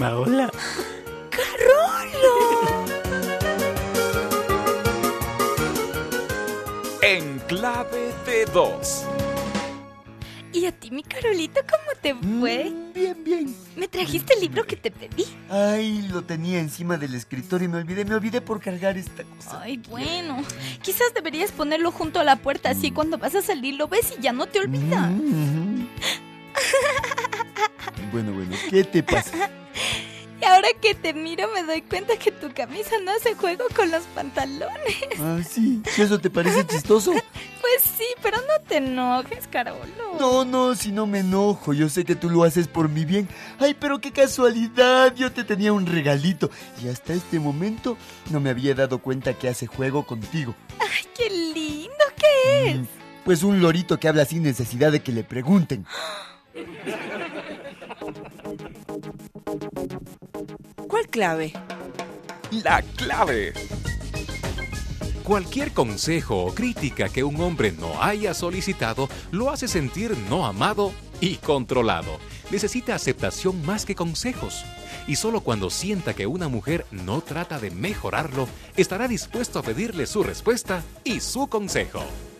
Hola, hola. ¡Carolo! En clave de dos. ¿Y a ti, mi Carolito, cómo te fue? Bien, bien. ¿Me trajiste el libro que te pedí? Ay, lo tenía encima del escritorio y me olvidé por cargar esta cosa. Ay, bueno. Quizás deberías ponerlo junto a la puerta, así cuando vas a salir lo ves y ya no te olvidas. Bueno, ¿qué te pasa? Y ahora que te miro me doy cuenta que tu camisa no hace juego con los pantalones. Ah, sí. ¿Eso te parece chistoso? Pues sí, pero no te enojes, Carolo. No, si no me enojo. Yo sé que tú lo haces por mi bien. Ay, pero qué casualidad. Yo te tenía un regalito. Y hasta este momento no me había dado cuenta que hace juego contigo. Ay, qué lindo, ¿qué es? Pues un lorito que habla sin necesidad de que le pregunten. ¿Cuál clave? La clave. Cualquier consejo o crítica que un hombre no haya solicitado lo hace sentir no amado y controlado. Necesita aceptación más que consejos. Y solo cuando sienta que una mujer no trata de mejorarlo, estará dispuesto a pedirle su respuesta y su consejo.